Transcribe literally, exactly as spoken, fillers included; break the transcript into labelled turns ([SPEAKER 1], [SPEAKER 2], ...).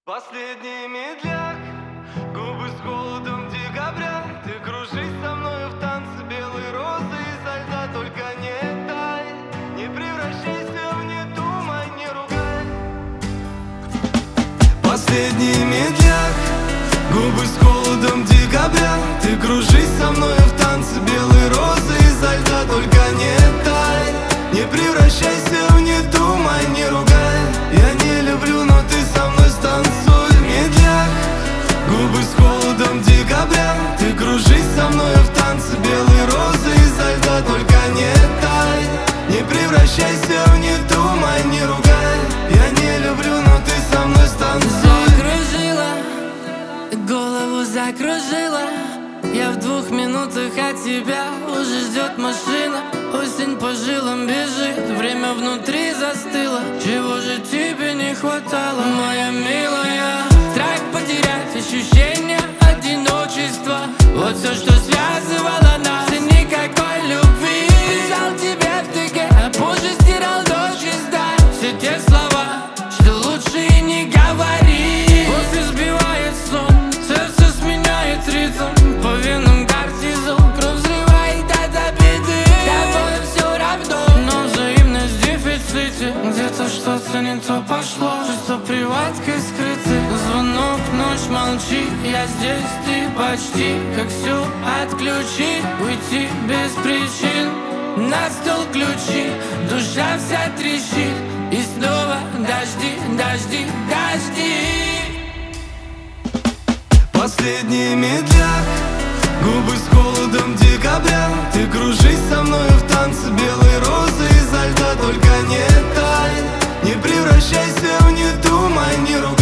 [SPEAKER 1] Последний медляк, губы с холодом декабря. Ты кружись со мною в танце белой розы изо льда. Только не тай, не превращайся в не думай, не ругай. Последний медляк, губы с холодом декабря. Ты кружись со мною в танце белой розы изо льда. Только не тай, не превращайся в не думай, не ругай. Я не люблю, но ты со мной станцуй. Медляк, губы с холодом декабря. Ты кружись со мною в танце белой розы изо льда. Только не тай, не превращайся в не думай, не ругай. Я не люблю, но ты со мной станцуй.
[SPEAKER 2] Закружила, голову закружила. Я в двух минутах от тебя, уже ждет машина. Осень по жилам бежит, время внутри застыло. Чего же тебе не хватало, моя милая? Страх потерять, ощущение одиночества. Вот все, что связывало нас, и никакой любви. Писал тебе в ТГ, а позже стирал до чиста. Все те слова, что лучше и не говори. После сбивает сон, сердце сменяет ритм. По венам кортизол, кровь взрывает от обиды. Тобой все равно, но взаимность в дефиците. Где-то что-то не то пошло, чувство приваткой скрыты. Звонок, ночь, молчи, я здесь, ты почти. Как все отключить, уйти без причин. На стол ключи, душа вся трещит. И снова дожди, дожди, дожди.
[SPEAKER 1] Последний медляк, губы с холодом декабря. Ты кружись со мною в танце белой розы изо льда. Только не тай, не превращайся в не думай, не ругай.